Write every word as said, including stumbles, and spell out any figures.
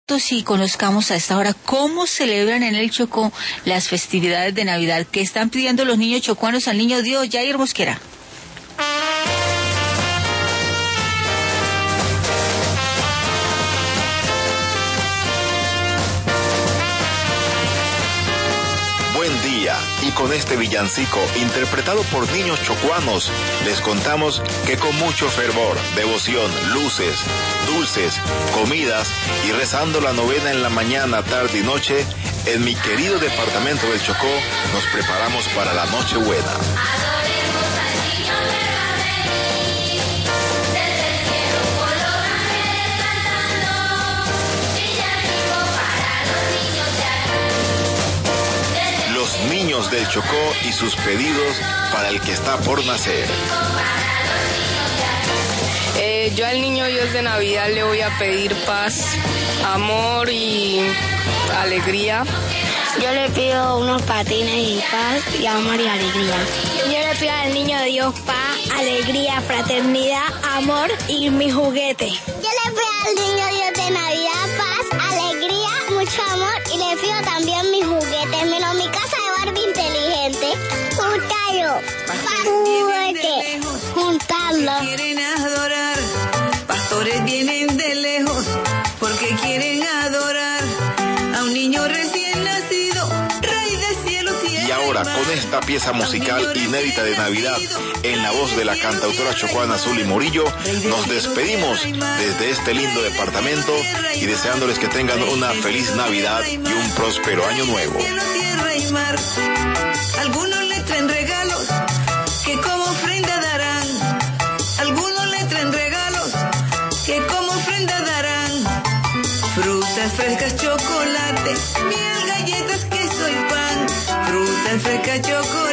atentos y conozcamos a esta hora cómo celebran en el Chocó las festividades de Navidad. ¿Qué están pidiendo los niños chocuanos al niño Dios? Jair Mosquera. Buen día, y con este villancico interpretado por niños chocuanos, les contamos que con mucho fervor, devoción, luces, dulces, comidas y rezando la novena en la mañana, tarde y noche, en mi querido departamento del Chocó nos preparamos para la Nochebuena. Niños del Chocó y sus pedidos para el que está por nacer. Eh, yo al niño Dios de Navidad le voy a pedir paz, amor y alegría. Yo le pido unos patines y paz y amor y alegría. Yo le pido al niño Dios paz, alegría, fraternidad, amor y mi juguete. Yo le pido al niño Dios de Navidad paz, alegría, mucho amor y le pido también mis juguetes, menos mi casa de Barbie inteligente. Juntarlo, juguete, juntarlo. Quieren adorar, pastores vienen de lejos porque quieren adorar a un niño recién nacido, rey de cielos y Y ahora, con esta pieza musical inédita de Navidad, en la voz de la cantautora chocuana Zuli Morillo, nos despedimos desde este lindo departamento y deseándoles que tengan una feliz Navidad y un próspero año nuevo. Algunos le traen regalos que como ofrenda darán. Algunos le traen regalos que como ofrenda darán. Frutas frescas, chocolate, miel, galletas, queso y pan. Frutas frescas, chocolate.